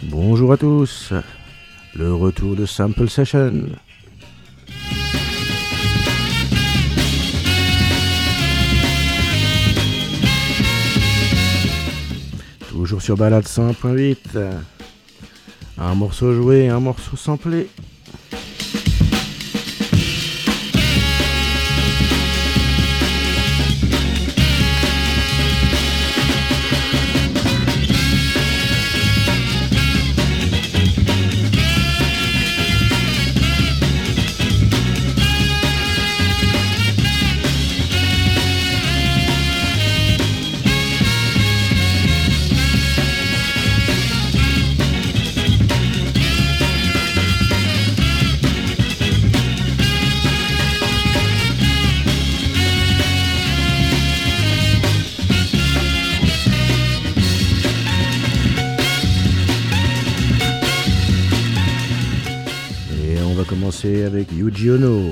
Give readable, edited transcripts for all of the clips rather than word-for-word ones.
Bonjour à tous, le retour de Sample Session. Toujours sur Balade 100.8, un morceau joué, un morceau samplé. Avec Yuji Ono.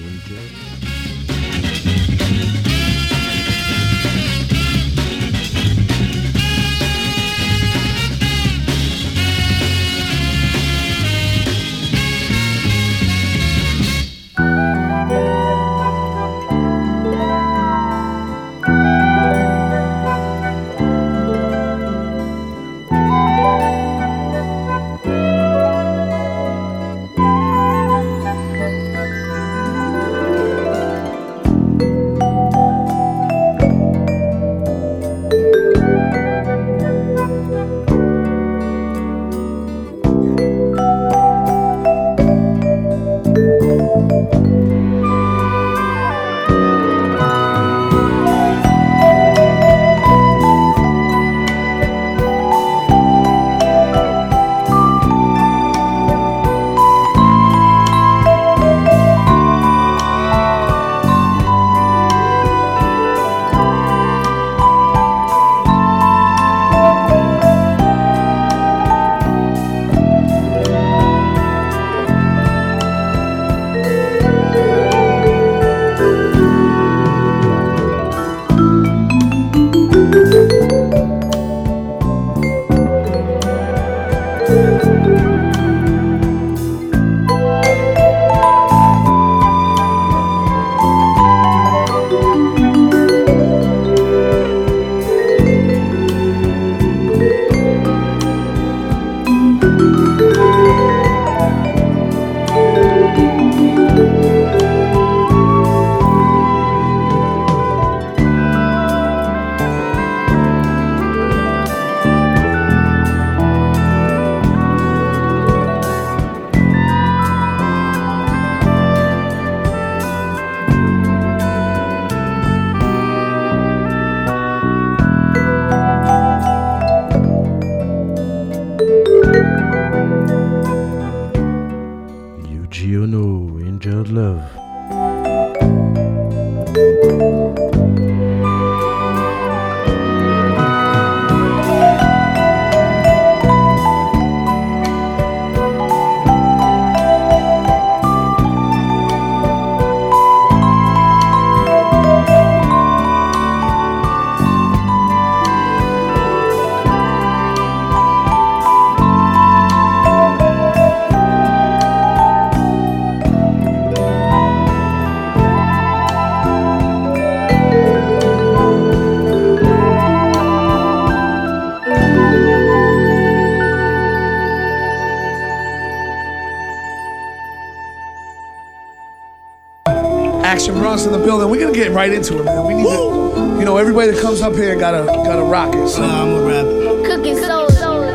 Action Bronx in the building. We're gonna get right into it, man. We need to, you know, everybody that comes up here gotta rock it. So I'm a rap. Cooking soul.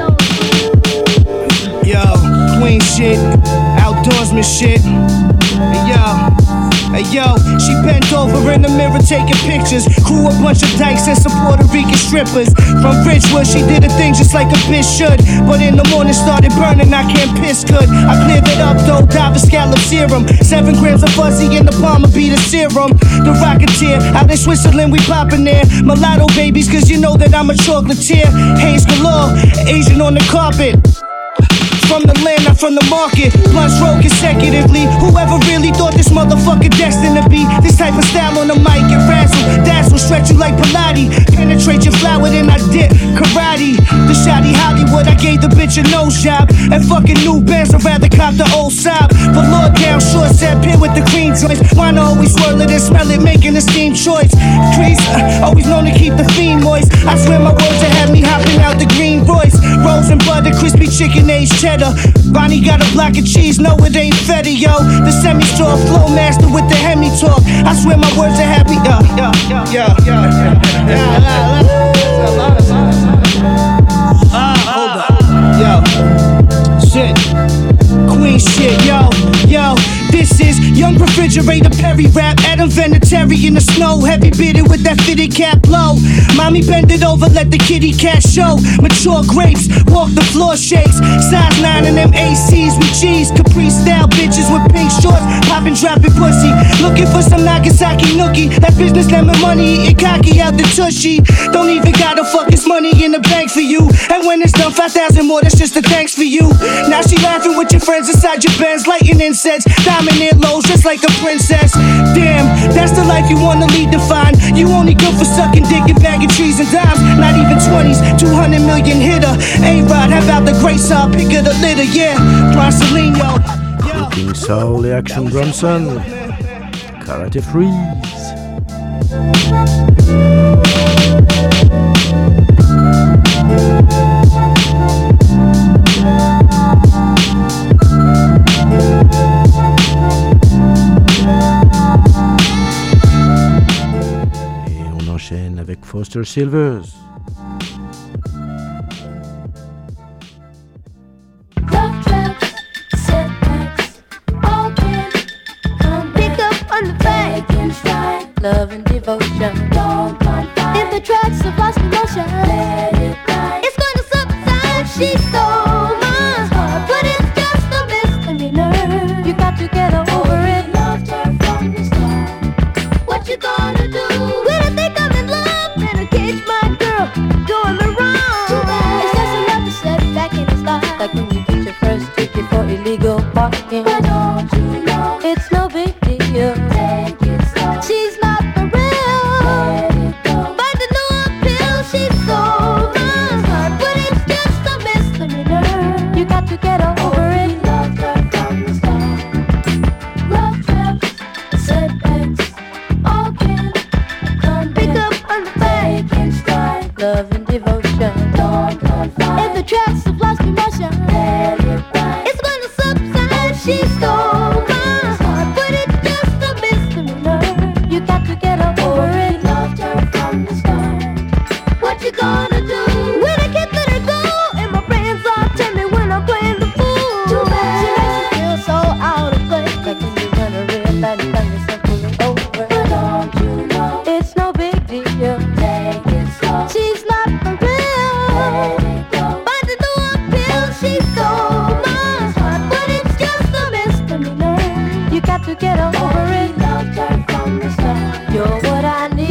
Yo, queen shit, outdoorsman shit. Hey yo, she bent over in the mirror taking pictures. Crew a bunch of dykes and some Puerto Rican strippers. From Ridgewood, she did a thing just like a bitch should. But in the morning started burning, I can't piss good. I cleared it up though, Diver Scallop serum. 7 grams of fuzzy in the palm of be the serum. The Rocketeer, out in Switzerland we poppin' there. Mulatto babies, cause you know that I'm a chocolatier. Haze galore, Asian on the carpet. From the land I from the market. Blunts roll consecutively. Whoever really thought this motherfucker destined to be this type of style on the mic and razzle, dazzle, stretch you like Pilates, penetrate your flower, then I dip karate. The shoddy Hollywood, I gave the bitch a nose job, and fucking new bands, I'd rather cop the old sob. But Lord down short, set pin with the cream joints. Wanna always swirl it and smell it, making a steam choice. Crease, always known to keep the theme moist. I swear my words that have me hopping out the green Royce. Rolls and butter, crispy chicken, aged cheddar. Bonnie got a block of cheese, no it ain't feta, yo. The semi-straw flow master with the Hemi talk. I swear my words that have me, hold up, yo, shit, queen shit, yo. This is young refrigerator Perry rap. Adam Vinatieri in the snow, heavy bearded with that fitted cap blow. Mommy bend it over, let the kitty cat show. Mature grapes, walk the floor shakes. Size 9 and them ACs with cheese. Capri style bitches with pink shorts, popping, dropping pussy. Looking for some Nagasaki nookie. That business lemon money, eating cocky out the tushy. Don't even gotta fuck this money in the bank for you. And when it's done, 5,000 more, that's just a thanks for you. Now she laughing with your friends inside your Benz, lighting incense, diamond earlobes just like a princess. Damn, that's the life you wanna lead, define. You only good for sucking dick and bagging trees and dimes. Not even 20s, 200 million hitter. A-Rod, how about the great side, pick of the litter, yeah. Bronsolino, King Soul et Action Bronson, Karate Freeze. Avec Foster Silvers. Love and devotion. If the tracks have lost emotion, it's gonna subside. She's so mine, but it's just a misdemeanor. You got to get over it. Loved her from the start. What you gonna do? When I think I'm in love and I catch my girl doing me wrong, it's just another setback in his life. Like when you get your first ticket for illegal parking. But don't you know it's no big deal? Take it slow. She's not for real. But the new appeal, she's so mine, but it's just a misdemeanor. You got to get over it. Loved her from the start. Love trips, setbacks, all can come pick up on the fake and strike. Love and devotion. Don't confide. If the tracks have lost emotion, it's gonna subside. She's so mine, but it's just a misdemeanor. You got to get over it. Loved her from the start. What you gonna do? When I can't let her go, and my friends all tell me when I'm playing the fool. Too bad. She makes me feel so out of place. Like when you run a real bad and you're simply over. But don't you know it's no big deal? Take it slow. She's not for real. But the new appeal, she's so mine, but it's just a misdemeanor. You got to get over it. Loved her from the start. You're what I need.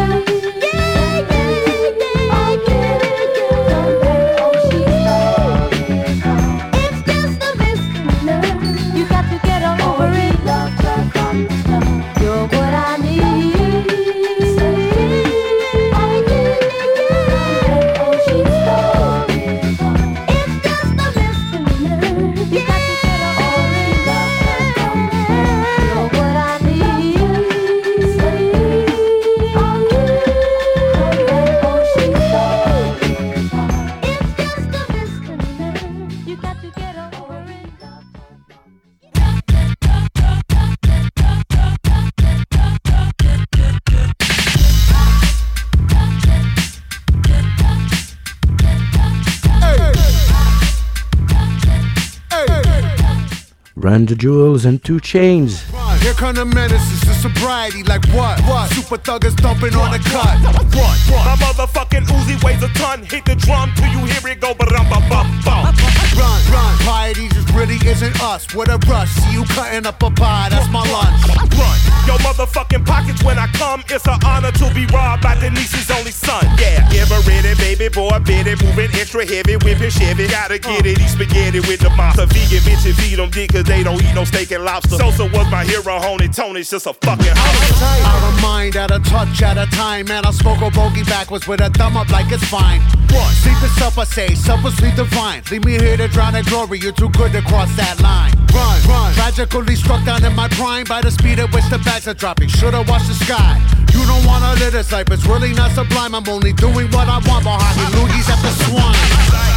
Run the Jewels and 2 Chainz. Here come the menaces to sobriety, like what? Super thuggers thumping on the cut. My motherfucking Uzi weighs a ton. Hit the drum till you hear it go ba-dum-ba-bum-bum. Run, piety just really isn't us. bus with a rush. See you cutting up a pie, that's my lunch. Run your motherfucking pockets when I come. It's an honor to be robbed by Denise's only son. Yeah, ever ready, baby boy, bit it, moving extra heavy, whipping Chevy. Gotta get it, eat spaghetti with the monster. Vegan bitches feed them dick cause they don't eat no steak and lobster. Sosa was my hero, Honey Tony's just a fucking host. Out of mind, at a touch at a time. Man, I'll smoke a bogey backwards with a thumb up like it's fine. Run, sleep is supper, say, supper sweet divine. Leave me here to drown in glory, you're too good to cross that line. Run, run, tragically struck down in my prime by the speed at which the bags are dropping. Should've watched the sky. You don't wanna live this life, it's really not sublime. I'm only doing what I want while hocking loogies at the swine.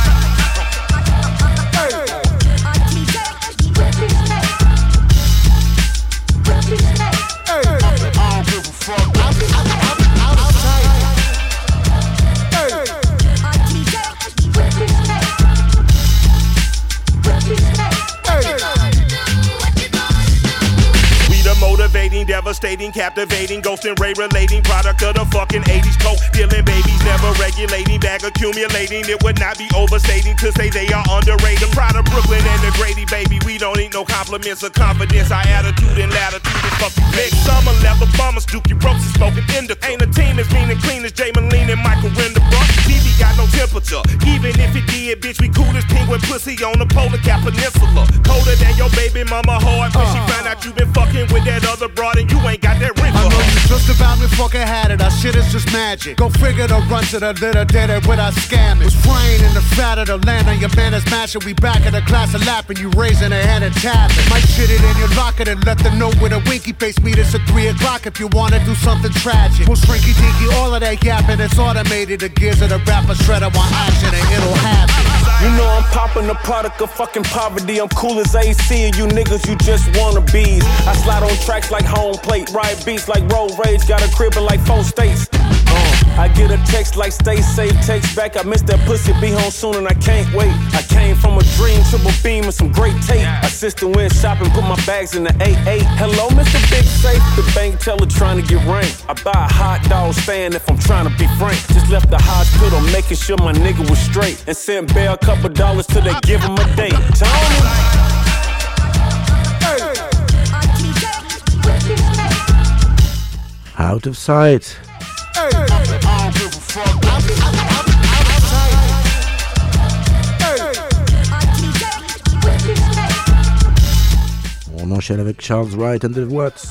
I don't give a fuck. Motivating, devastating, captivating, ghosting, ray relating, product of the fucking 80s, coke dealing babies, never regulating, bag accumulating. It would not be overstating to say they are underrated. Proud of Brooklyn and the Grady, baby. We don't need no compliments or confidence. Our attitude and latitude is fucking big. Summer leather bummers, Dookie Brooks is smoking indica. Ain't a team as mean and clean as Jay Moline and Michael Renderbrook. TV got no temperature, even if it did, bitch. We cool as penguin pussy on the Polar Cap Peninsula. Colder than your baby mama heart when she found out you been fucking with that other broad and you ain't got that ring. I know you just about me fucking had it. Our shit is just magic. Go figure the run to the litter, did it without scamming. Was frying in the fat of the land on your man is mashing. We back in the class of lapping, you raising a hand and tapping. Might shit it in your locker and let them know with a winky face. Meet us at 3 o'clock if you wanna do something tragic. We'll shrinky dinky, all of that yapping. It's automated. The gears of the rapper shredder want action and it'll happen. You know I'm popping the product of fucking poverty. I'm cool as AC and you niggas, you just wannabes. I slide on tracks like home plate, ride beats like road rage, got a crib in like 4 states. I get a text like stay safe, text back, I miss that pussy, be home soon and I can't wait. I came from a dream, triple beam and some great tape. Assistant went shopping, put my bags in the 8-8. Hello, Mr. Big Safe, the bank teller trying to get ranked. I buy a hot dog stand if I'm trying to be frank. Just left the hospital making sure my nigga was straight. And sent Bear a couple dollars till they give him a date. Tony! Out of Sight. On enchaîne avec Charles Wright and the Watts.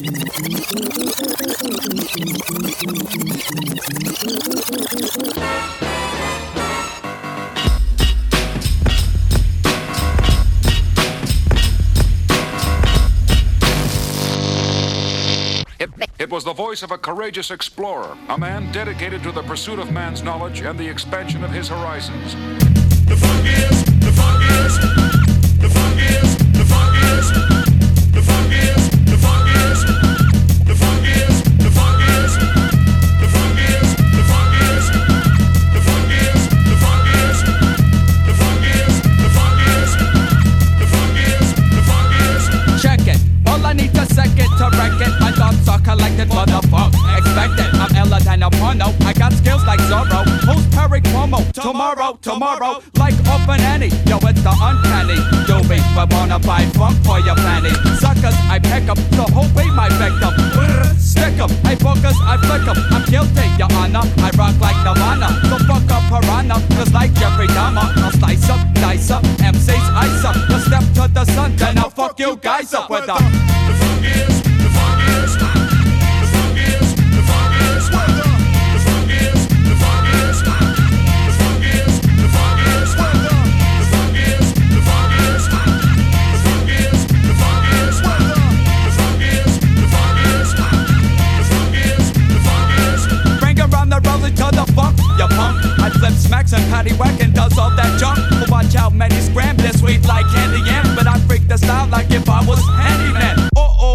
It was the voice of a courageous explorer, a man dedicated to the pursuit of man's knowledge and the expansion of his horizons. The funk is, the funk is, the funk is, the funk is, the funk is, the funk is, the funk is, the funk is, the funk is, the funk is, the funk is, the funk is, the funk is, the funk is, the funk is, the funk is. Check it. All I need a second to wreck it. My thoughts are collected for the funk. Expect it. I'm Ella than a porno. I got skills like Zorro. Who's Perry Como? Tomorrow. Like open Annie. Yo, it's the uncanny. Doobie, but wanna buy funk for your planning. Suckers, I pick up. The whole way my victim. Stick 'em. I focus, I flick 'em. I'm guilty, your honor. I rock like Nirvana. So fuck up piranha. Cause like Jeffrey Dahmer, I'll slice up, dice up. MC's ice up. You step to the sun, then I'll fuck you guys up with a. The funk is, the funk is, the funk is, the funk is, the funk is, the funk is, the funk is, the funk is, the funk is, the funk is, the funk is, the funk is, the funk is, the funk is, the funk is, the funk is. Bring around the roller to the funk, you punk. I flip smacks and Patty Wacken does all that junk. But watch out, many scram this sweet like candy yam. But I freak the style like if I was Handyman.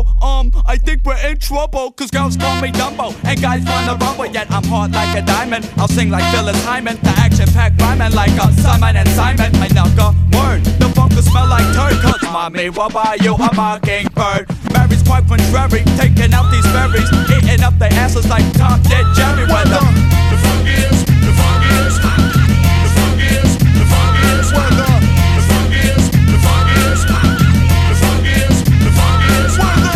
I think we're in trouble, cause girls call me Dumbo, and guys wanna rumble, yet I'm hard like a diamond. I'll sing like Phyllis Hyman, the action-packed rhyming like a Simon and Simon. I knock a word, the funk will smell like turd, cause mommy will buy you a mockingbird. Mary's quite contrary, taking out these berries, eating up their asses like Tom did Jerry Weather. The funk is, the funk is, the funk is, the funk is, the funk is, the funk is, the funk is, the funk is, the funk is.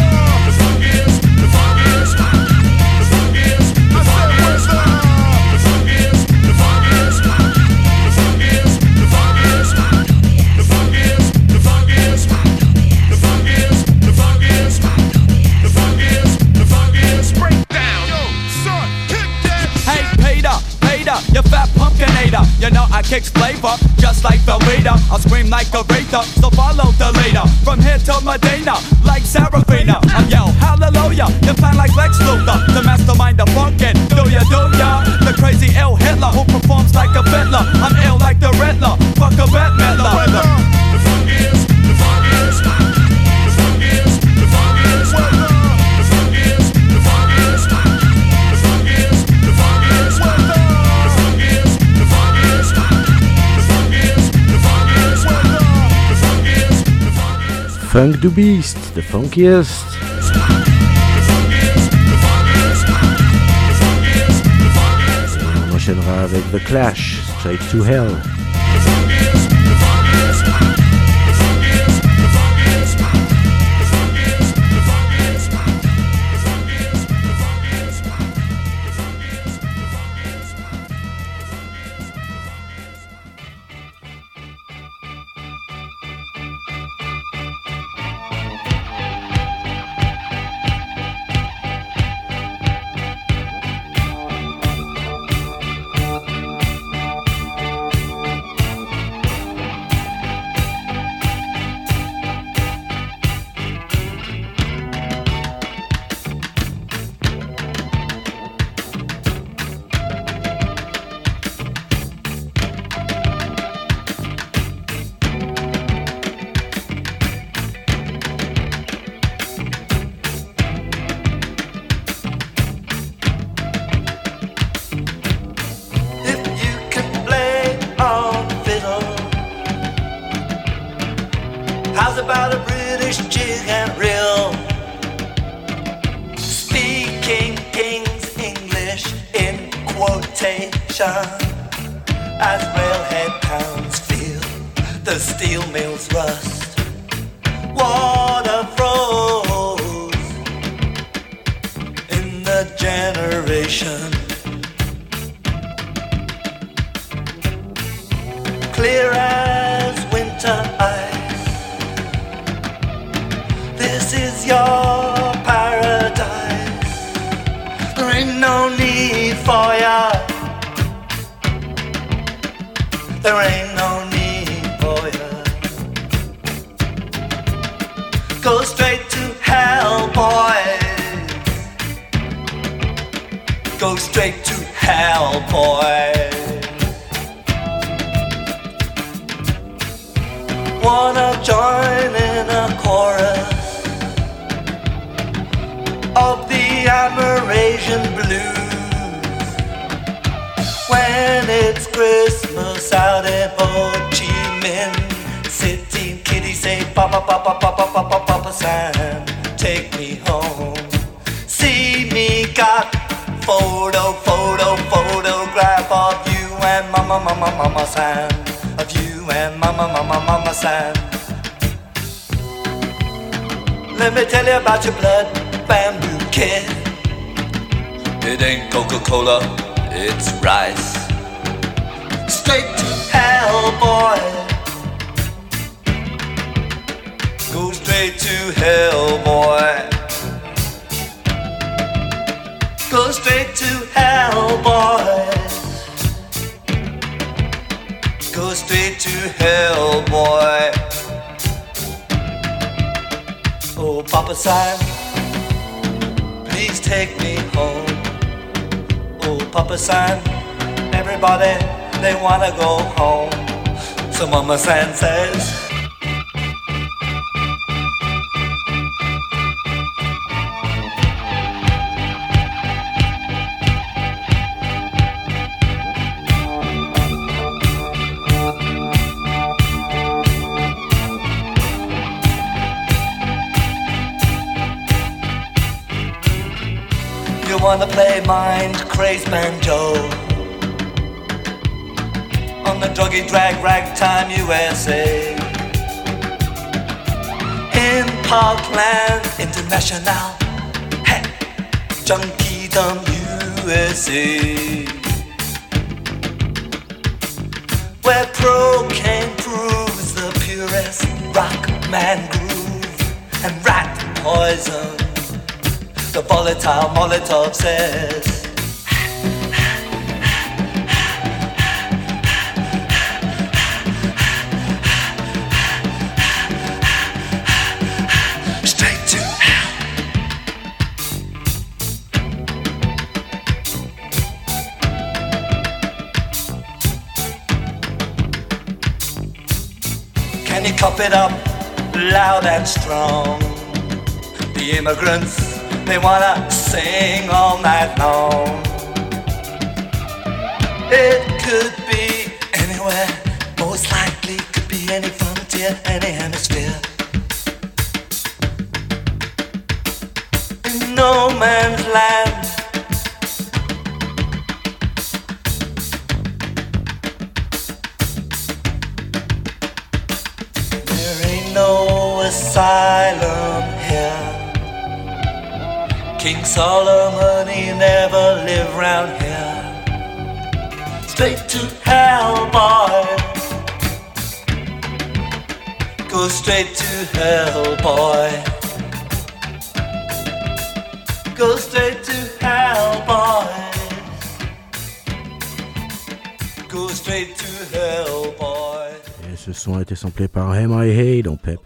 You fat pumpkinator, you know I kicks flavor just like Velveeta. I'll scream like Aretha, so follow the leader. From here to Medina, like Serafina. I'm yell hallelujah, you plan like Lex Luthor. The mastermind of funkin', do ya? The crazy ill Hitler who performs like a fiddler. I'm ill like the Riddler, fuck a Bette Midler. The funk is, the funk is, the funk is, the funk is, the funk is, the funk is, the funk is, the funk is, the funk is. Funk du Beast, the funkiest. Et on enchaînera avec The Clash, Straight to Hell. How's about a British jig and reel? Speaking King's English in quotation, as railhead towns feel the steel mills rust. Water froze in the generation. Clear as winter ice. This is your paradise. go straight to hell, boy. Wanna join in a chorus of the Amerasian blues when it's Christmas out in Ho Chi Minh City. Kitty say, Papa, Papa, Papa, Papa, Papa Sam, take me home. See me got photograph of you and Mama Sam, of you and Mama Sam. Let me tell you about your blood bamboo kid. It ain't Coca-Cola, it's rice. Straight to hell, boy. Go straight to hell, boy. Go straight to hell, boys. Go straight to hell, boy. Oh, Papa Sam, please take me home. Oh, Papa Sam, everybody, they wanna go home. So Mama Sam says, wanna play mind crazed banjo on the druggy drag ragtime USA in Parkland International, hey, Junkiedom USA, where cocaine proves the purest rock man groove and rat poison. The volatile Molotov says, straight to hell. Can you cop it up loud and strong? The immigrants, they wanna sing all night long. It could be anywhere, most likely could be any frontier, any hemisphere. In no man's land, there ain't no asylum here. King Solomon, he never lived round here. Straight to hell, boy. Go straight to hell, boy. Go straight to hell, boy. Go straight to hell, boy. Et ce son a été samplé par M.I.A. dans Pep.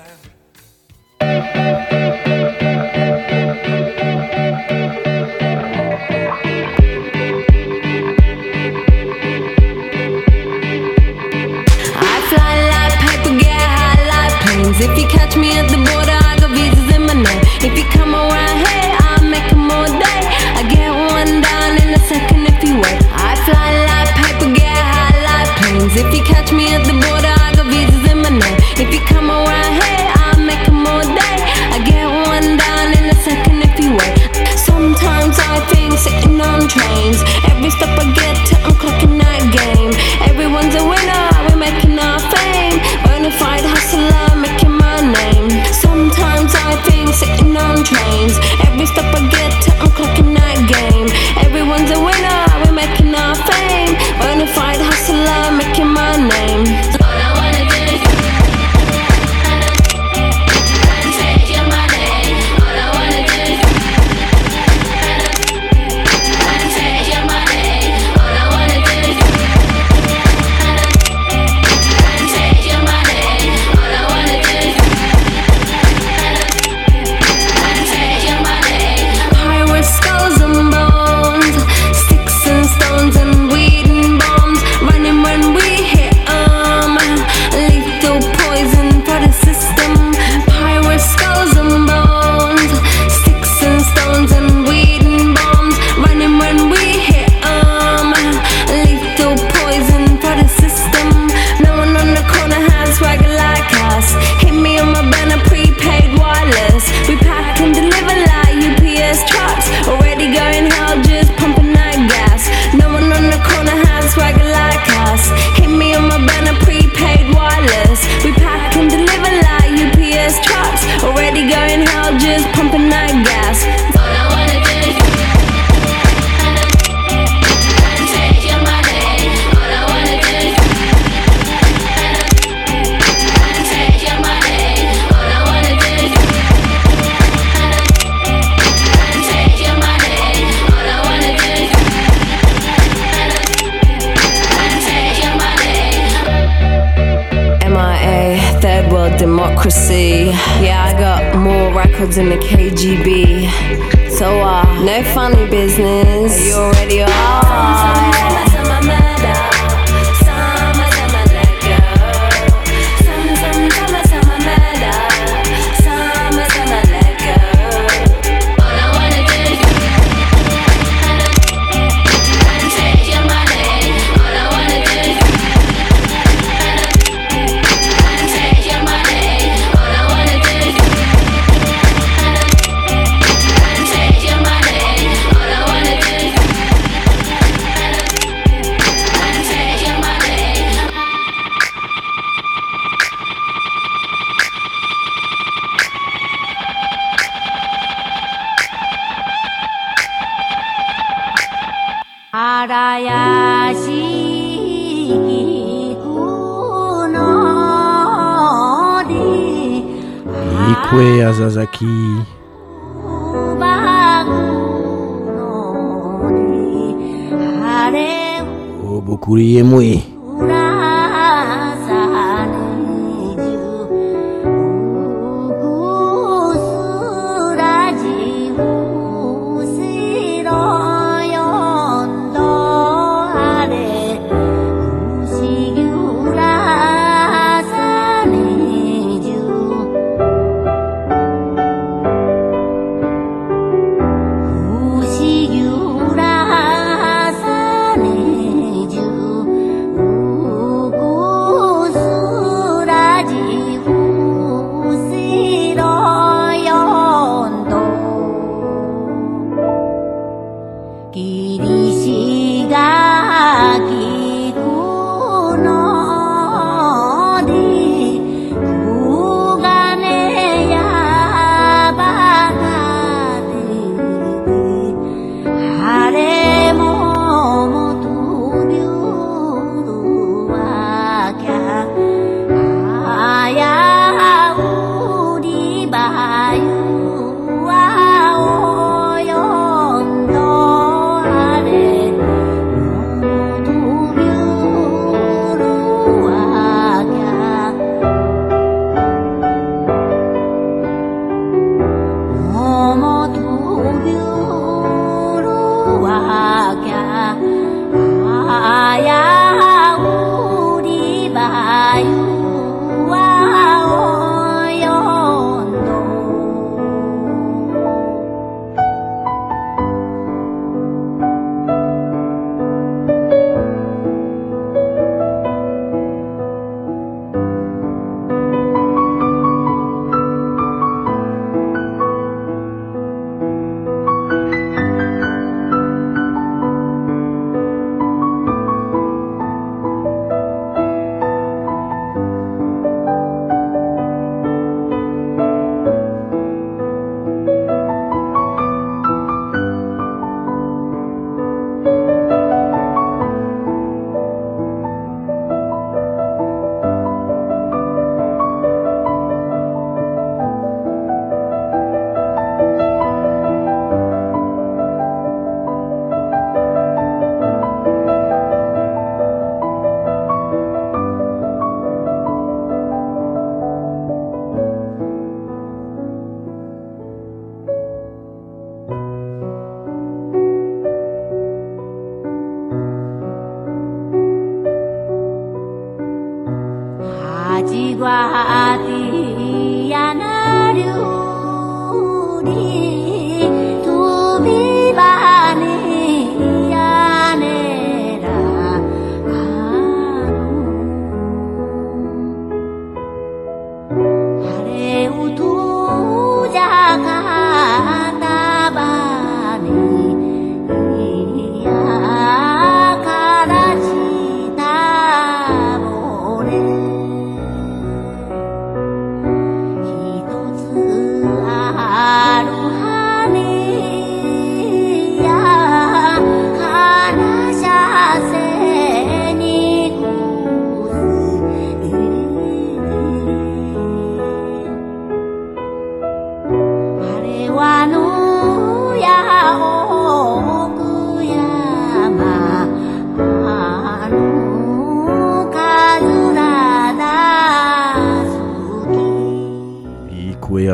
If you catch me at the border, I got visas in my name. If you come around here, I'll make them all day. I get one down in a second if you wait. I fly like paper, get high like planes. If you catch me at the border, I got visas in my name. If you come around here, I'll make them all day. I get one down in a second if you wait. Sometimes I think sitting on trains. Every step I get to, I'm clocking that game. Everyone's a winner, we're making our fame. Bonafide hustler, making my name. Sometimes I think sitting on trains. Every step I get to, I'm clocking that game. Everyone's a winner, we're making our fame. Bonafide hustler, making my name. All I wanna do is take your money. All I wanna do is take your money. All I wanna do is take your money. All I wanna do is take your money. secrecy. Yeah, I got more records than the KGB. So, no funny business. Are you already on? Ikue Azazaki. Obukuri Emui.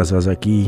Sasaki.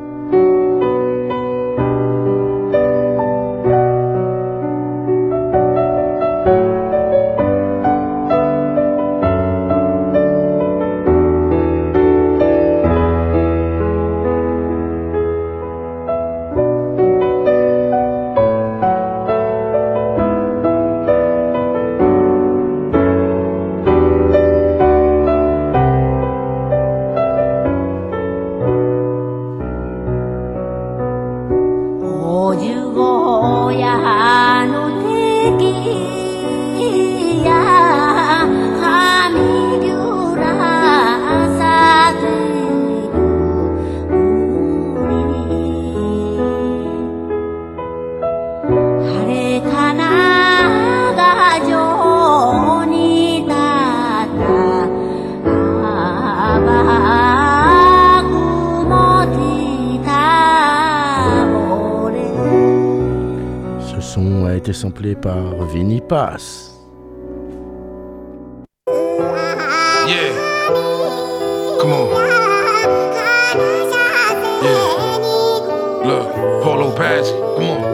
Samplé par Vinny Paz. Yeah. Come on. Yeah. Look, Polo Patsy. Come on.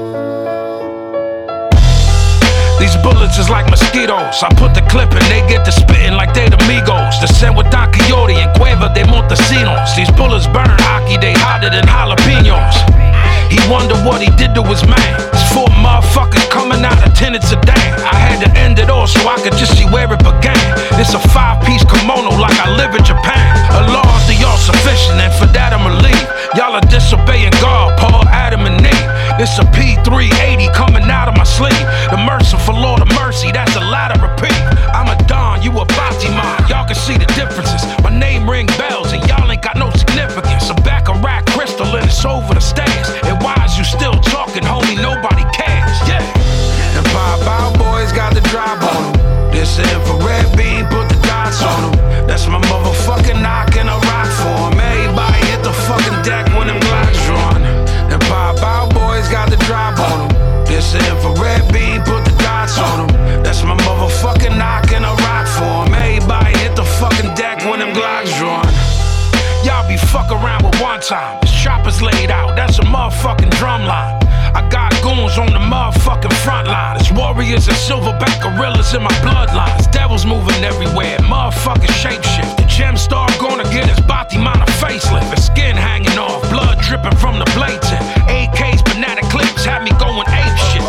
These bullets is like mosquitoes. I put the clip in, they get to spitting like they the Migos. Descend with Don Quixote and Cueva de Montesinos. These bullets burn Aki, they hotter than jalapenos. He wonder what he did to his man. It's 4 motherfuckers coming out of tenants a day. I had to end it all so I could just see where it began. It's a 5-piece kimono like I live in Japan. Allah's the all-sufficient and for that I'ma leave. Y'all are disobeying God, Paul, Adam and Eve. It's a P380 coming out of my sleeve. The merciful Lord of mercy, that's a lot of repeat. I'm a Don, you a Fatima. Y'all can see the differences. My name ring bells and y'all ain't got no significance. A Baccarat crystal and it's over the stairs. And why is you still talking, homie? Nobody cares. Yeah. And Bow boys got the drop on them. This infrared beam put the dots on them. That's my motherfucking knock and a rock for him. Everybody hit the fucking deck when them Glocks drawn. And Bow boys got the drop on them. This infrared beam put the dots on them. That's my motherfucking knock and a rock for him. Everybody hit the fucking deck when them Glocks drawn. Y'all be fuck around with one time. This chopper's laid out, that's a motherfucking drum line. I got goons on the motherfucking front line. It's warriors and silverback gorillas in my bloodlines. Devils moving everywhere, motherfucking shapeshift. The gem star gonna get his body man a facelift. His skin hanging off, blood dripping from the blade tip. AKs, banana clips, had me going ape shit.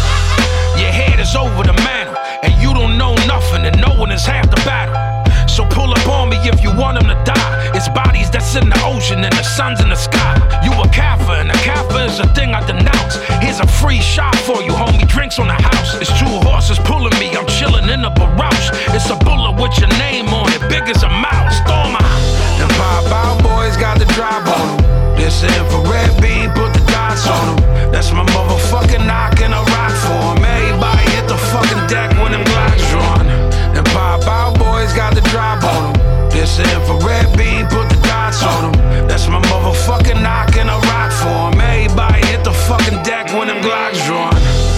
Your head is over the mantle, and you don't know nothing, and knowing is half the battle. So pull up on me if you want him to die. It's bodies that's in the ocean and the sun's in the sky. You a Kafir and a Kafir is a thing I denounce. Here's a free shot for you, homie, drinks on the house. It's 2 horses pulling me, I'm chilling in a barouche. It's a bullet with your name on it, big as a mouse. Storm out. And Bow boys got the drop on them. This infrared beam put the dots on them. That's my motherfucking knock and a rock for him. Everybody hit the fucking deck when them Glocks drawn. And Bow boys got the drop on them. This infrared beam put the dots on them. That's my motherfucking knock and a rock for him. Everybody hit the fucking deck when them Glocks drawn.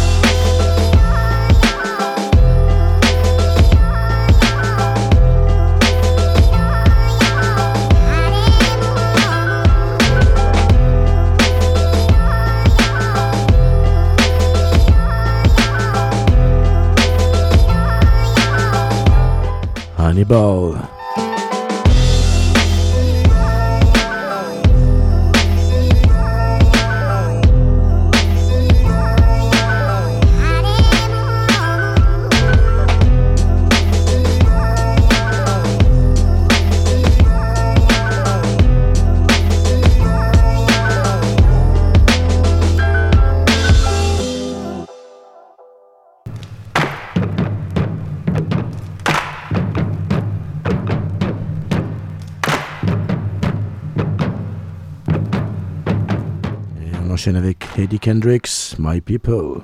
Hannibal. Avec Eddie Kendricks, My People.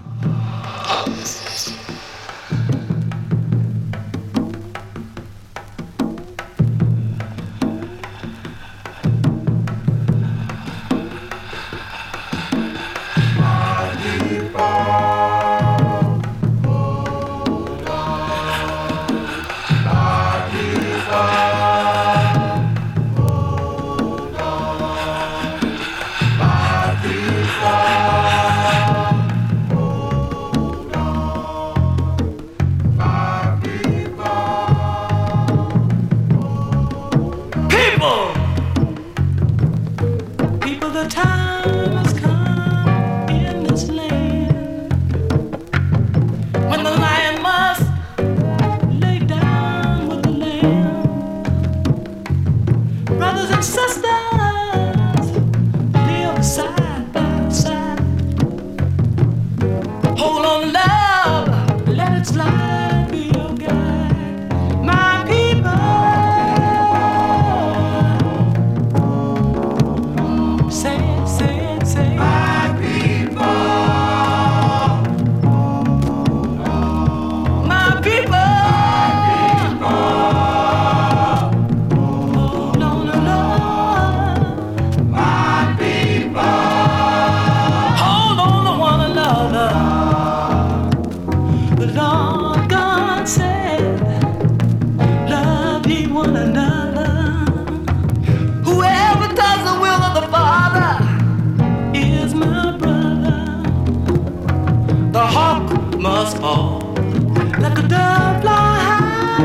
stars fall. Let the dove fly high.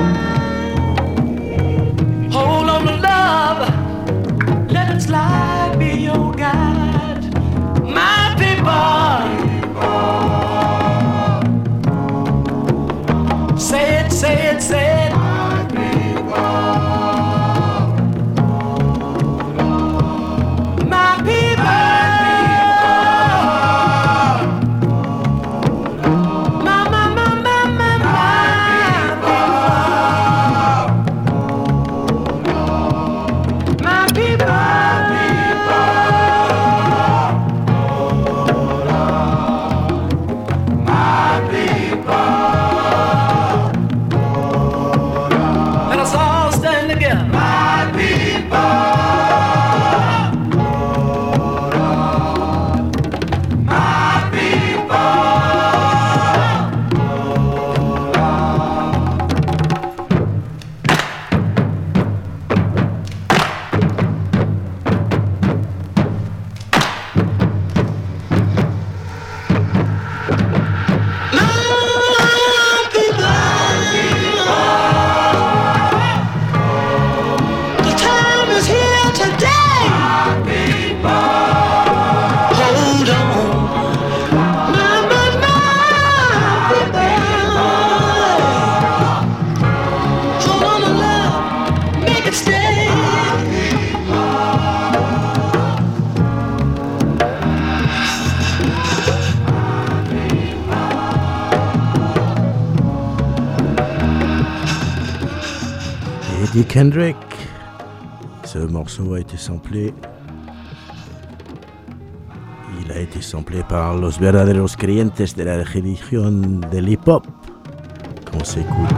Hold on to love. Let its light be your guide. My people. Say it, say it, say it. My people. My people. Eddie Kendrick. Ce morceau a été samplé. Il a été samplé par los verdaderos creyentes de la religión del hip hop. Qu'on s'écoute.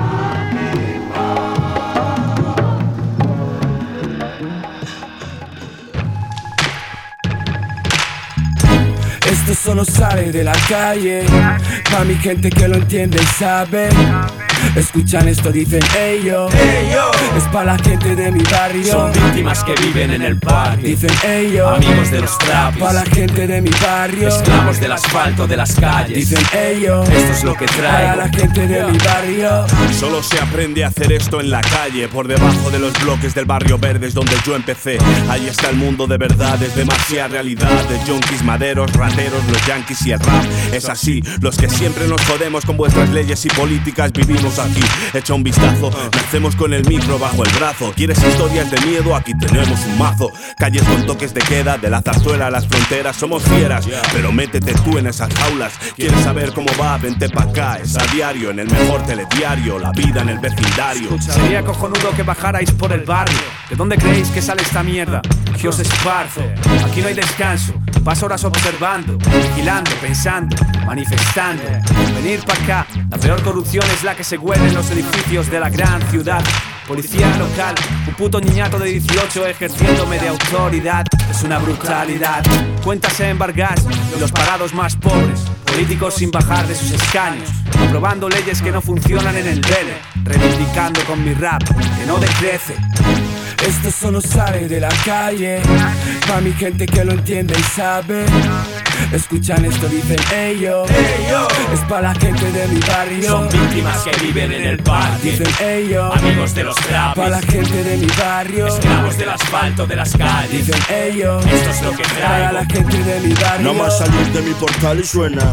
Esto solo sale de la calle, pa' mi gente que lo entiende y sabe. Escuchan esto, dicen ello, es pa' la gente de mi barrio. Son víctimas que viven en el barrio. Dicen ello, amigos de los trapis. Pa' la gente de mi barrio. Esclavos del asfalto de las calles. Dicen ello, esto es lo que traigo. para la gente de mi barrio. Solo se aprende a hacer esto en la calle, por debajo de los bloques del barrio verde es donde yo empecé. Ahí está el mundo de verdad, es demasiada realidad. De junkies, maderos, rateros, los yankees y el rap. Es así, los que siempre nos jodemos con vuestras leyes y políticas vivimos aquí. Echa un vistazo, nacemos con el micro bajo el brazo. ¿Quieres historias de miedo? Aquí tenemos un mazo. Calles con toques de queda, de la zarzuela a las fronteras. Somos fieras, pero métete tú en esas jaulas. ¿Quieres saber cómo va? Vente pa' acá, es a diario, en el mejor telediario. La vida en el vecindario. Sería cojonudo que bajarais por el barrio. ¿De dónde creéis que sale esta mierda? Que os esparzo. Aquí no hay descanso. Paso horas observando, vigilando, pensando, manifestando. Venir pa' acá. La peor corrupción es la que se huele en los edificios de la gran ciudad. Policía local, un puto niñato de 18 ejerciéndome de autoridad. Es una brutalidad. Cuentas embargadas y los parados más pobres. Políticos sin bajar de sus escaños, aprobando leyes que no funcionan en el Vélez. Reivindicando con mi rap que no decrece. Esto solo sale de la calle, pa' mi gente que lo entiende y sabe. Escuchan esto, dicen ello, es pa' la gente de mi barrio. Son víctimas que viven en el parque. Dicen ello, amigos de los trapis. Pa' la gente de mi barrio. Esclavos del asfalto de las calles. Dicen ello, esto es lo que traigo. para la gente de mi barrio. No más salir de mi portal y suena.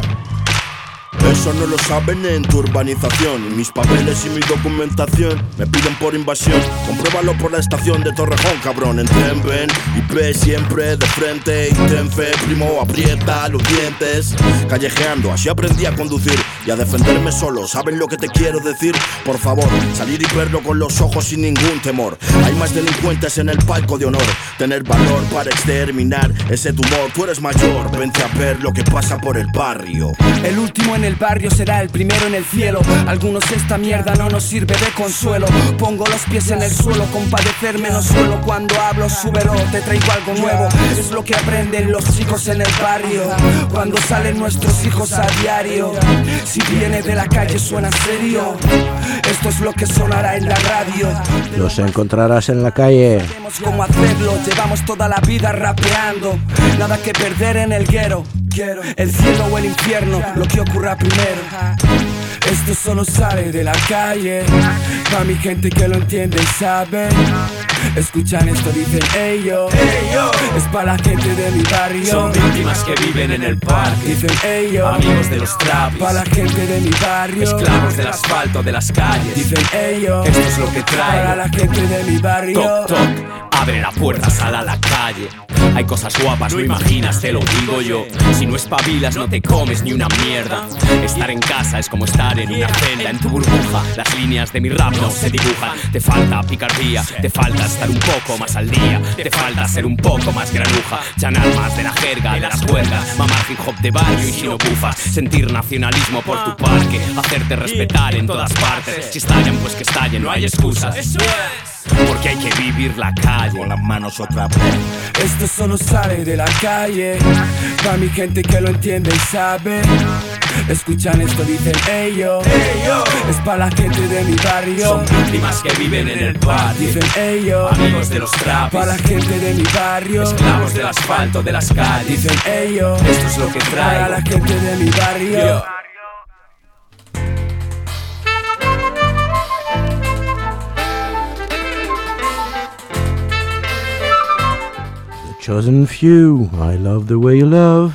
Eso no lo saben en tu urbanización. Mis papeles y mi documentación me piden por invasión. Compruébalo por la estación de Torrejón, cabrón. En tren ven y ve siempre de frente. Y ten fe, primo, aprieta los dientes. Callejeando, así aprendí a conducir y a defenderme solo. ¿Saben lo que te quiero decir? Por favor, salir y verlo con los ojos sin ningún temor. Hay más delincuentes en el palco de honor. Tener valor para exterminar ese tumor. Tú eres mayor, vente a ver lo que pasa por el barrio. El último en el barrio será el primero en el cielo. Algunos esta mierda no nos sirve de consuelo. Pongo los pies en el suelo, compadecerme no suelo. Cuando hablo, súbelo, te traigo algo nuevo. Es lo que aprenden los chicos en el barrio cuando salen nuestros hijos a diario. Si viene de la calle suena serio. Esto es lo que sonará en la radio. Los encontrarás en la calle. Sabemos cómo hacerlo, llevamos toda la vida rapeando. Nada que perder en el guero. El cielo o el infierno, lo que ocurra primero. Esto solo sale de la calle, pa' mi gente que lo entiende y sabe. Escuchan esto, dicen ellos, es pa' la gente de mi barrio. Son víctimas que viven en el parque, dicen ellos, amigos de los trapis, pa' la gente de mi barrio. Esclavos del asfalto, de las calles, dicen ellos, esto es lo que traigo. Para la gente de mi barrio. Toc, toc, abre la puerta, sal a la calle. Hay cosas guapas, no imaginas, te lo digo yo. Si no espabilas no te comes ni una mierda. Estar en casa es como estar en una celda, en tu burbuja. Las líneas de mi rap no se dibujan. Te falta picardía, te falta estar un poco más al día. Te falta ser un poco más granuja. Chanar más de la jerga, de las juergas. Mamar hip hop de barrio y si no bufas. Sentir nacionalismo por tu parque. Hacerte respetar en todas partes. Si estallan pues que estallen, no hay excusas. Porque hay que vivir la calle. Con las manos otra vez. Esto solo sale de la calle, pa' mi gente que lo entiende y sabe. Escuchan esto, dicen ellos, es pa' la gente de mi barrio. Son víctimas que viven en el barrio, dicen ellos, amigos de los trapis, pa' la gente de mi barrio. Esclavos del asfalto, de las calles, dicen ellos, esto es lo que traigo. Para la gente de mi barrio. Chosen few, I love the way you love.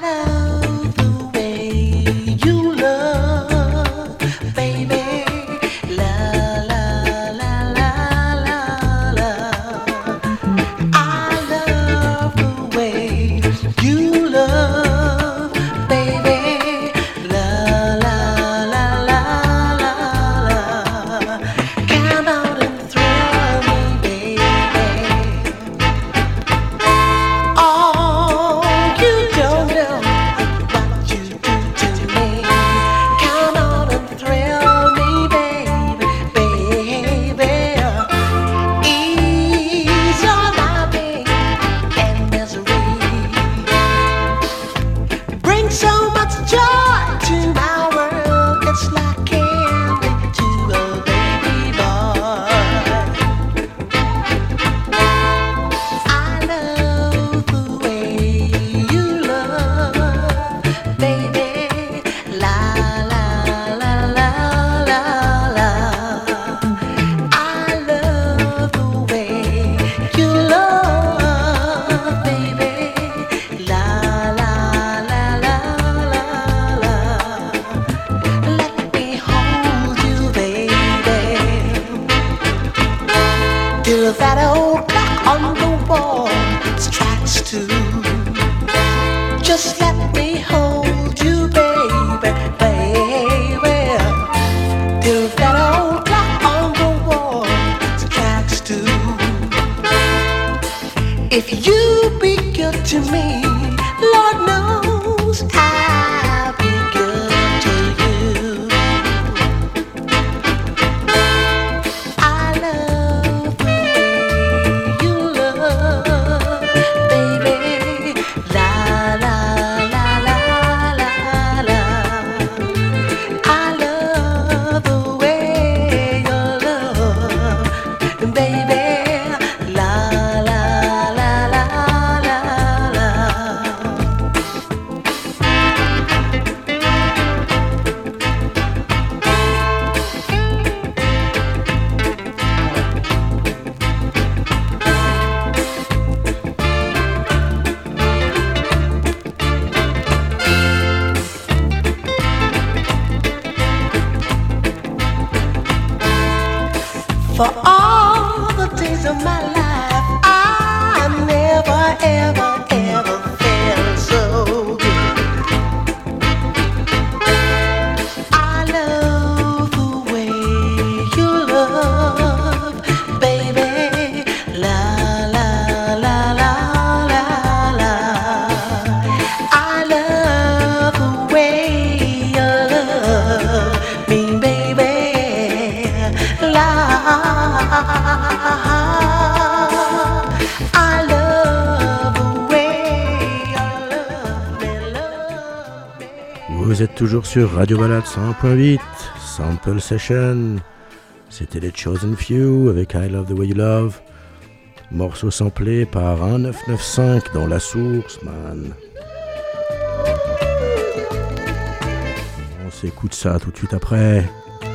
For all the days of my life, I never, ever, ever felt so good. I love the way you love, baby. La, la, la, la, la, la. I love the way you love me, baby. La. I love the way you love me, love me. Vous êtes toujours sur Radio Balade 101.8, Sample Session. C'était les Chosen Few avec I Love the Way You Love. Morceau samplé par 1995 dans La Source, man. On s'écoute ça tout de suite après.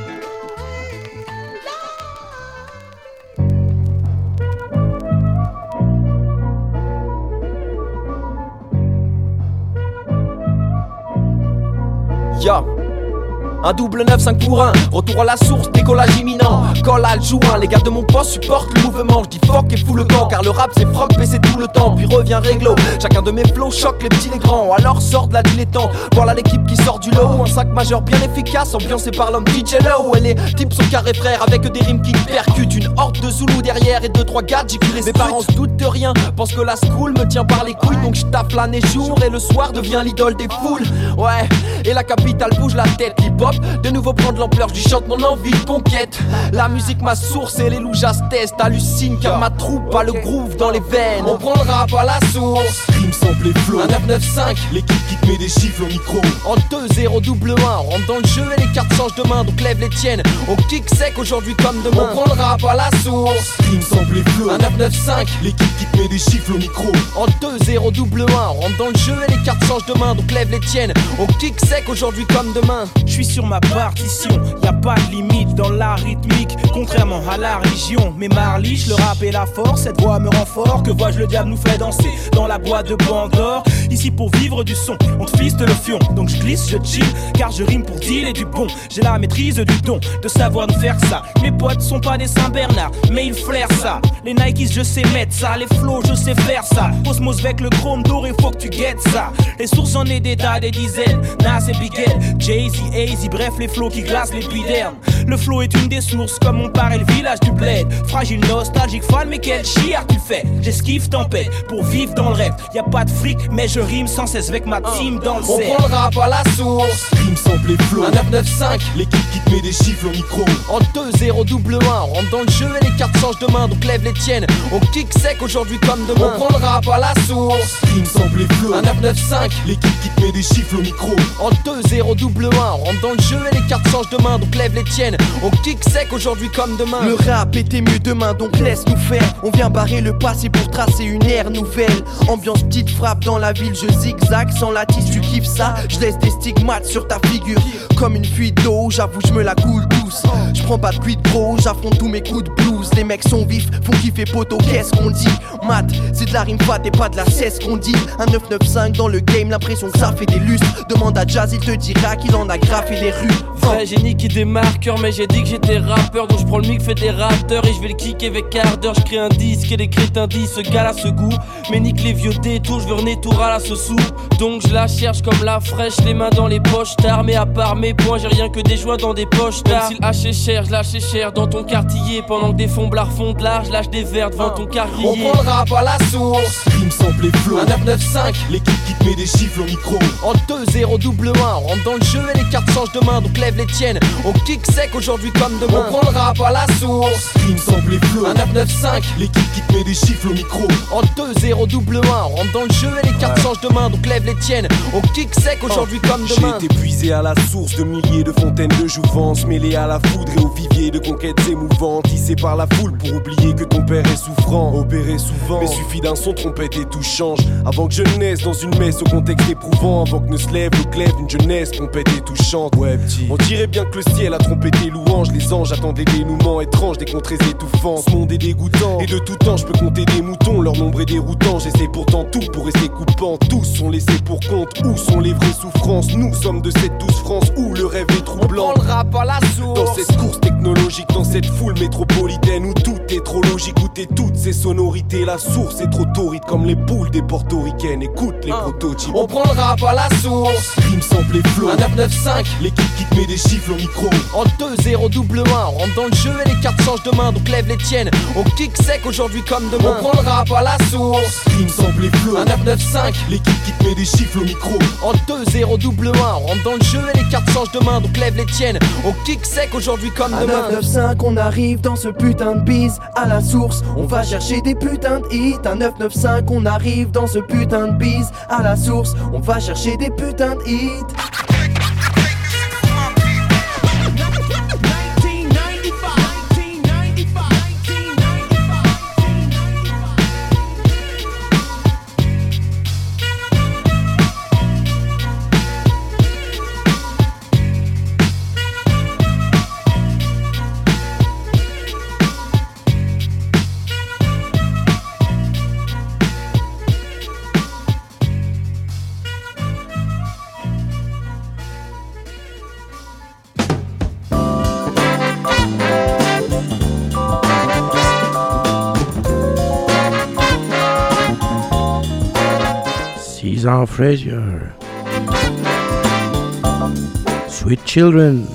Ya. Un double 9, 5 pour 1, retour à la source, décollage imminent. Colle à le joint, les gars de mon poste supportent le mouvement. Je dis fuck et fous le camp, car le rap c'est froc, mais c'est tout le temps. Puis revient réglo, chacun de mes flows choque les petits les grands. Alors sort de la dilettante, voilà l'équipe qui sort du lot. Un sac majeur bien efficace, ambiancé par l'homme DJ Low. Et les types sont carrés frères avec des rimes qui percutent. Une horde de Zoulous derrière et 2-3 gars les mes parents se doutent de rien, pensent que la school me tient par les couilles. Donc je tape l'année jour et le soir devient l'idole des foules. Ouais, et la capitale bouge la tête, l'hip-hop de nouveau prend de l'ampleur, je chante mon envie de conquête. La musique ma source et les loujas testent, hallucine car ma troupe a le groove dans les veines. On prend le rap à la source, rime sample et flow. Un 995, l'équipe qui te met des chiffres au micro. En 2-0-1, on rentre dans le jeu et les cartes changent de main, donc lève les tiennes. On kick sec aujourd'hui comme demain. On prend le rap à la source, rime sample et flow. Un 995, l'équipe qui te met des chiffres au micro. En 2-0-1, on rentre dans le jeu et les cartes changent de main, donc lève les tiennes. On kick sec aujourd'hui comme demain. Je suis sur ma partition, y a pas de limite dans la rythmique, contrairement à la religion. Mais Marliche, le rap et la force, cette voix me rend fort. Que vois-je, le diable nous fait danser dans la boîte de Pandore. Ici pour vivre du son, on te fiste le fion. Donc je glisse, je chill, car je rime pour dealer du bon. J'ai la maîtrise du don, de savoir nous faire ça. Mes potes sont pas des Saint-Bernard, mais ils flairent ça. Les Nikes, je sais mettre ça, les flows, je sais faire ça. Osmose avec le chrome doré, faut que tu guettes ça. Les sources en est des tas, des dizaines. Nas et Big L, Jay-Z, AZ, bref les flows qui glacent l'épiderme. Le flow est une des sources, comme on paraît le village du bled. Fragile, nostalgique, fan, mais quel chiard tu fais. J'esquive tempête pour vivre dans le rêve. Y a pas de fric, mais je rime sans cesse avec ma team dans le cerf. On prend le rap à la source, rime sample et flow. Un 995, l'équipe qui te met des chiffres au micro. En 2-0-1, on rentre dans le jeu et les cartes changent de main, donc lève les tiennes. On kick sec aujourd'hui comme demain. On prend le rap à la source, rime sample et flow. Un 995, l'équipe qui te met des chiffres au micro. En 2-0-1, on rentre dans le jeu et les cartes changent de main, donc lève les tiennes. On kick sec aujourd'hui comme demain. Le rap était mieux demain, donc laisse-nous faire. On vient barrer le passé pour tracer une ère nouvelle. Ambiance petite frappe dans la ville, je zigzag sans la tisse, tu kiffes ça. Je laisse des stigmates sur ta figure comme une fuite d'eau, j'avoue je me la coule douce. Je prends pas de cuit de gros, j'affronte tous mes coups de blues. Les mecs sont vifs, font kiffer poteau, qu'est-ce qu'on dit? Mat, c'est de la rime fat et pas de la cesse qu'on dit. Un 995 dans le game, l'impression que ça fait des lustres. Demande à Jazz, il te dira qu'il en a graffé des rues. Frère, j'ai niqué des marqueurs, mais j'ai dit que j'étais rappeur. Donc je prends le mic, fais des rapteurs et je vais le kicker avec ardeur. Je crée un disque et les crétins disent ce gars-là ce goût. Mais nique les vieux détours, je veux renaître tout à la sous. Donc je la cherche comme la fraîche, les mains dans les poches tard. Mais à part mes points, j'ai rien que des joints dans des poches tard. Même si le haché cher, je lâche cher dans ton quartier. Pendant que des fomblards font de l'art, je lâche des verres devant ton carrier. On prend le rap à la source, rime sample et flow. Un 995, l'équipe qui te met des chiffres au micro. En 2-0-1, on rentre dans le jeu et les cartes changent de main, donc lève les tiennes. On kick sec aujourd'hui comme demain. On prend le rap à la source, rime sample et flow. Un 995, l'équipe qui te met des chiffres au micro. En 2-0-1, on rentre dans le jeu et les cartes changent de main, donc lève les tiennes. On kick sec aujourd'hui comme demain. J'ai été puisé à la source de milliers de fontaines de jouvence, mêlé à la foudre et au vivier de conquêtes émouvantes. Tissé par la foule pour oublier que ton père est souffrant. Opéré souvent, mais suffit d'un son trompette et tout change. Avant que je naisse dans une messe au contexte éprouvant, avant que ne se lève le glaive d'une jeunesse pompette et touchante. Ouais petit, on dirait bien que le ciel a trompé tes louanges. Les anges attendent des dénouements étranges, des contrées étouffants. Ce monde est dégoûtant, et de tout temps je peux compter des moutons. Leur nombre est déroutant, j'essaie pourtant tout pour rester coupant. Tous sont laissés pour compte, où sont les vraies souffrances? Nous sommes de cette douce France où le rêve est troublant. On prend le rap à la source, dans cette course technologique, dans cette foule métropolitaine où tout est trop logique, où t'es toutes ces sonorités. La source est trop torride comme les boules des portoricaines. Écoute les prototypes. On prend le rap à la source, rime sample et flow. Un 995, l'équipe qui te met des chiffres au micro. En 2-0-1, on rentre dans le jeu et les cartes changent de main, donc lève les tiennes. On kick sec aujourd'hui comme demain. On prend le rap à la source, rime sample et flow. Un 995, l'équipe qui te met des chiffres au micro. En 2-0-1, on rentre dans le jeu et les cartes changent de main, donc lève les tiennes. On kick sec aujourd'hui comme demain. 995, on arrive dans ce putain de bise. À la source, on va chercher des putains de hits. Un 995, on arrive dans ce putain de bise. À la source, on va chercher des putains de hits. Caesar Frazier. Sweet Children.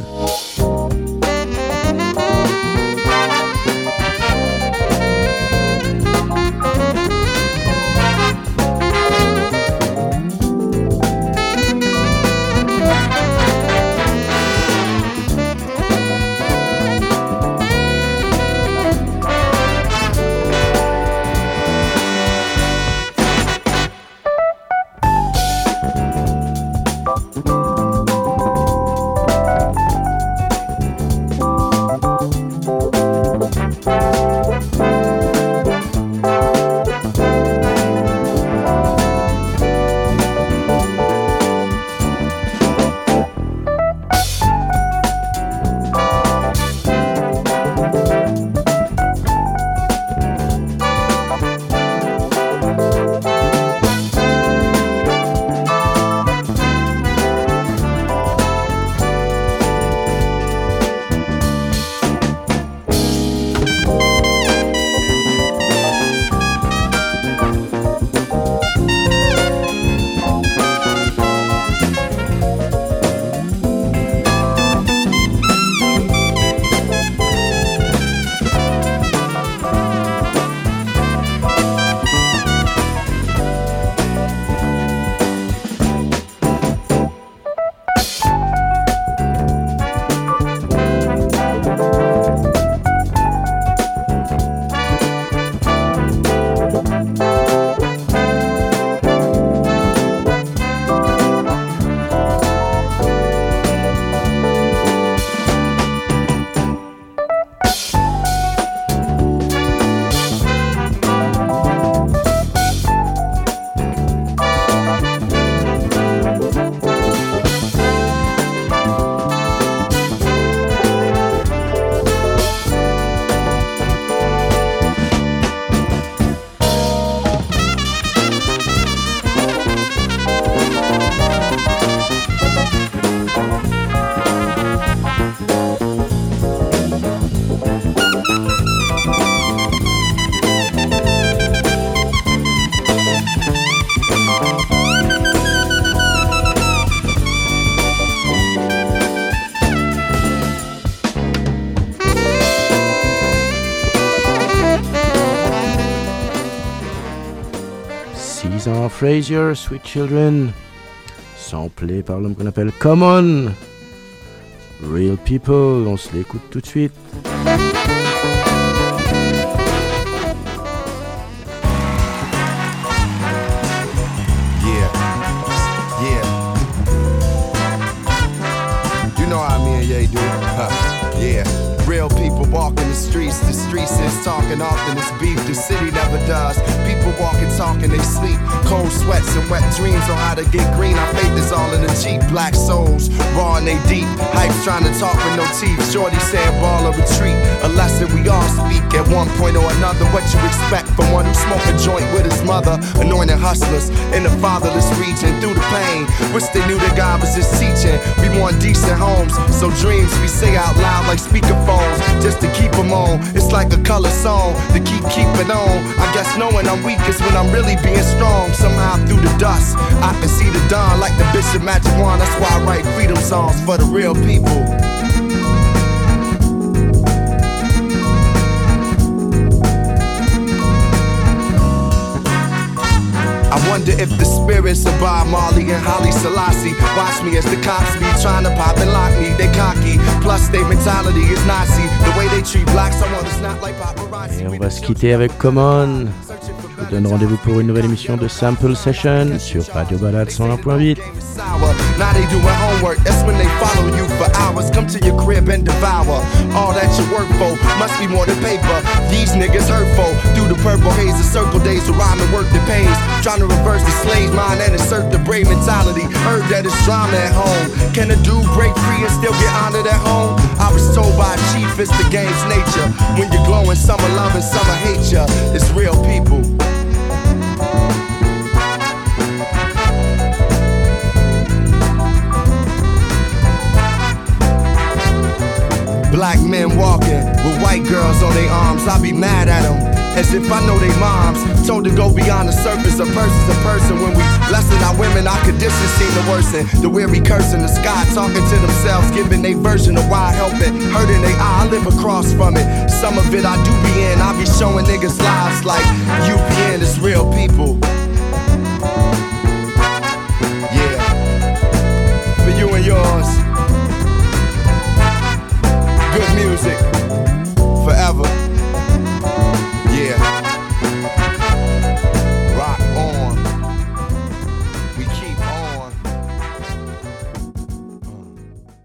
Caesar Frazier, Sweet Children, samplé par l'homme qu'on appelle Common. Real People, on se l'écoute tout de suite. Real people walking the streets is talking often, it's beef, the city never does. People walking, talking, they sleep, cold sweats and wet dreams on how to get green. Our faith is all in the cheap, black souls, raw and they deep. Hype's trying to talk with no teeth, shorty saying ball or retreat. A lesson we all speak at one point or another. What you expect from one who smoke a joint with his mother? Anointed hustlers in the fatherless region through the pain. Wish they knew that God was just teaching. We want decent homes, so dreams we say out loud like speakerphones, just to keep them on. It's like a color song to keep it on. I guess knowing I'm weak is when I'm really being strong. Somehow through the dust, I can see the dawn like the Bishop Magic Wand. That's why I write freedom songs for the real people. I wonder if the spirits of Bob Marley and Haile Selassie watch me as the cops be trying to pop and lock me. They cocky, plus their mentality is Nazi. The way they treat blacks, someone is not like paparazzi. Et on va se quitter avec Common. Je vous donne rendez-vous pour une nouvelle émission de Sample Session sur Radio Balade 101.8. Now they doing homework, that's when they follow you for hours. Come to your crib and devour all that you work for. Must be more than paper. These niggas hurtful. Through the purple haze, the circle days of rhyme and work that pays. Trying to reverse the slave mind and insert the brave mentality. Heard that it's drama at home. Can a dude break free and still get honored at home? I was told by a chief it's the game's nature. When you're glowing, some are loving, some are hate ya. It's real people. Black men walking with white girls on their arms. I be mad at them, as if I know they moms. Told to go beyond the surface, a person's a person. When we lessen our women, our conditions seem to worsen. The weary cursing the sky, talking to themselves, giving their version of why I help it. Hurting they eye, I live across from it. Some of it I do be in, I be showing niggas lives like UPN is real people. Yeah, for you and yours. Good music.